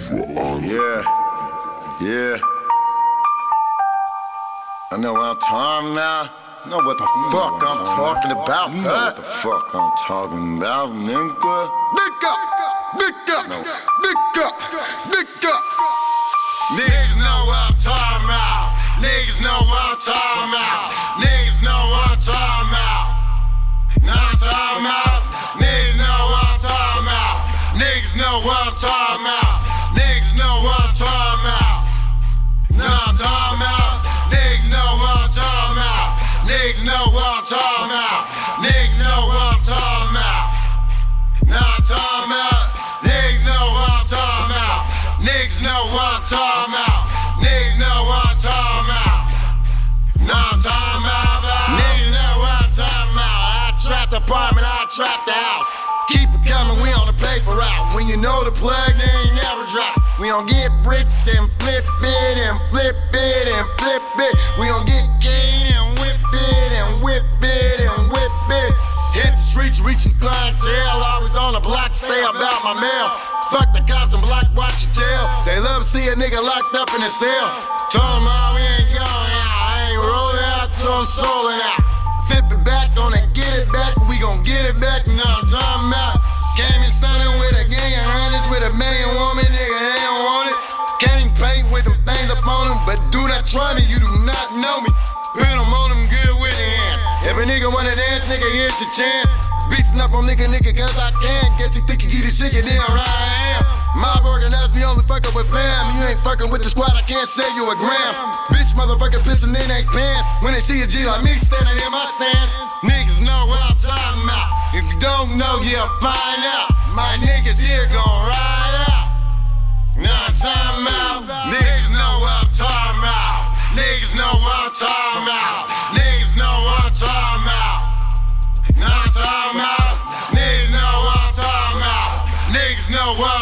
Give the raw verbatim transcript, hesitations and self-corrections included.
Yeah, yeah. I know what I'm talking about. I know what the fuck I'm talking about. You know what the fuck I'm talking about, nigga. Nigga, nigga, nigga, nigga. Niggas know what I'm talking about. Niggas know what I'm talking about. Niggas know what I'm talking about. Know what I'm talking about. Niggas know what I'm talking about. Niggas know what I'm talking about. Niggas know what I'm talking about. Know what I'm talking about. Niggas know what I'm talking about. Niggas know what I'm talking about. Niggas know what I'm talking about. Know what I'm talking about. Niggas know what I'm talking about. Niggas know what I'm talking about. Niggas know what I'm talking about. Know what I'm talking about. Niggas know what I'm talking about. I trap the apartment, I trap the house. Keep it coming, we on the paper route. When you know the plug, they ain't never drop. We gon' get bricks and flip it and flip it and flip it. We gon' get cane and whip it and whip it and whip it. Hit the streets, reaching clientele. Always on the block, stay about my mail. Fuck the cops and block, watch your tail. They love to see a nigga locked up in a cell. Told them all we ain't going out. I ain't rolling out till I'm soling out. Flip it back, gonna get it back. We gon' get it back, now I'm talking about. Came in stunning with a gang of hundreds, with a million woman, nigga, they don't want it. Came paint with them things up on them, but do not try me, you do not know me. Put them on them good with the hands. If a nigga wanna dance, nigga, here's your chance. Beastin' up on nigga, nigga, cause I can. Guess he think he get a chicken, then right I am. Mob organized me, only fuckin' with fam. You ain't fuckin' with the squad, I can't sell you a gram. Bitch, motherfucker, pissin' in they pants. When they see a G like me standing in my stance, niggas know what I'm talking about. If you don't know, yeah, find out. My niggas here gon' ride out. Know what I'm talking about? Niggas know what I'm talking about. Niggas know what I'm talking about. Niggas know what I'm talking about. Know what I'm talking about? Niggas know what I'm talking about. Niggas know what